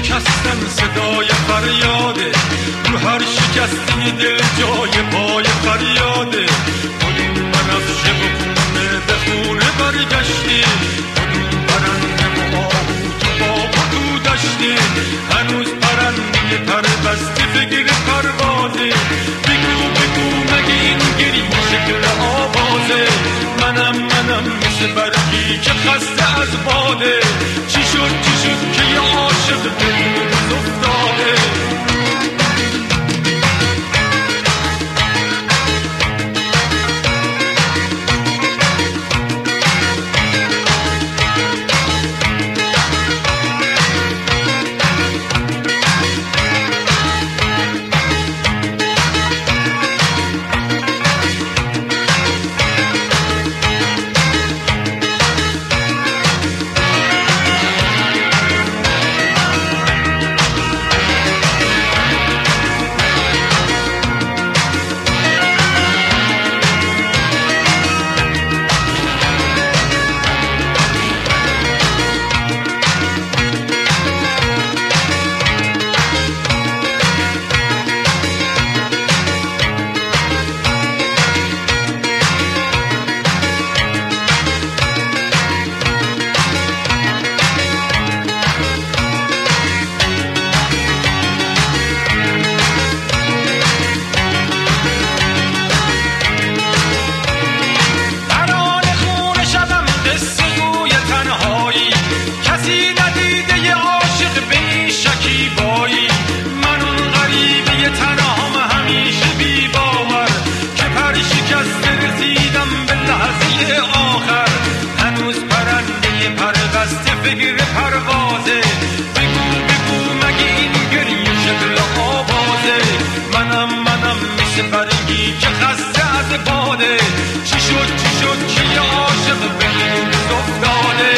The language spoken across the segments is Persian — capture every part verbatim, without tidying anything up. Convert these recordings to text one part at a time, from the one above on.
شکستن صدای فریاده، رو هر شکستی دل جای پای فریاده. کدوم بنفشه و خونه به خونه برگشتی، کدوم پرنده و آهو تو باغ و تو دشتی. هنوز پرنده پر بسته بگیر پروازه، بگو بگو مگه این گریه شکل آوازه. منم منم مثل برگی که خسته از باده، چی شد چی شد که یه عاشق دل افتاده. بگیر پروازه، بگو بگو مگه این گریه شکل آوازه. منم منم مثل برگی که خسته از باده، چی شد چی شد که یه عاشق به این افتاده.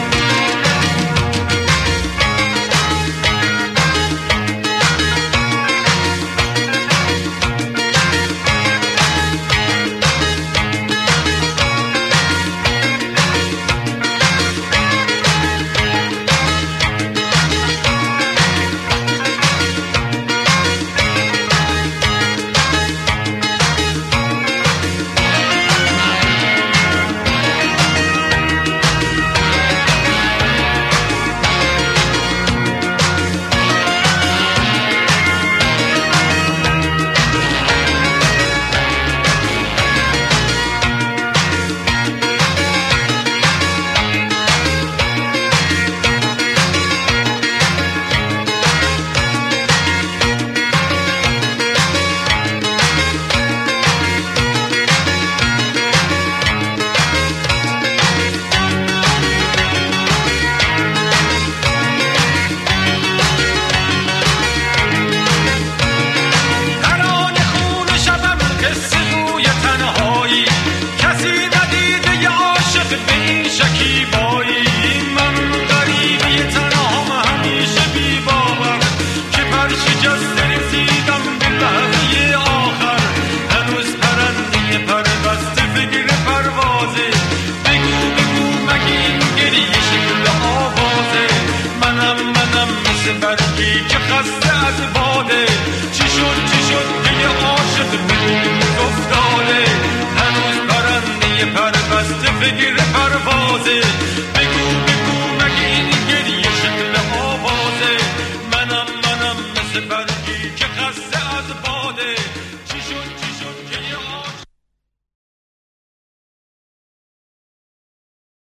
برگی که خسته از باده، چی شد چی شد که یه عاشق به این افتاد.